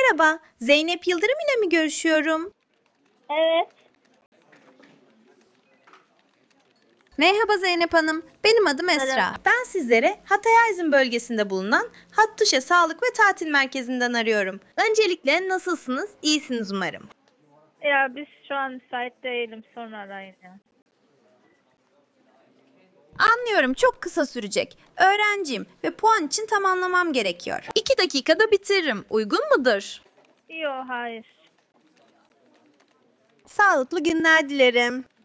Merhaba, Zeynep Yıldırım ile mi görüşüyorum? Evet, Merhaba Zeynep Hanım, benim adım Esra. merhaba. Ben sizlere Hatay Aydın bölgesinde bulunan Hattuşa Sağlık ve Tatil Merkezi'nden arıyorum. Öncelikle nasılsınız? İyisiniz umarım. Ya biz şu an müsait değilim. Sonra arayın ya. Anlıyorum, çok kısa sürecek. Öğrenciyim ve puan için tamamlamam gerekiyor. 2 dakikada bitiririm. Uygun mudur? Yok, hayır. Sağlıklı günler dilerim.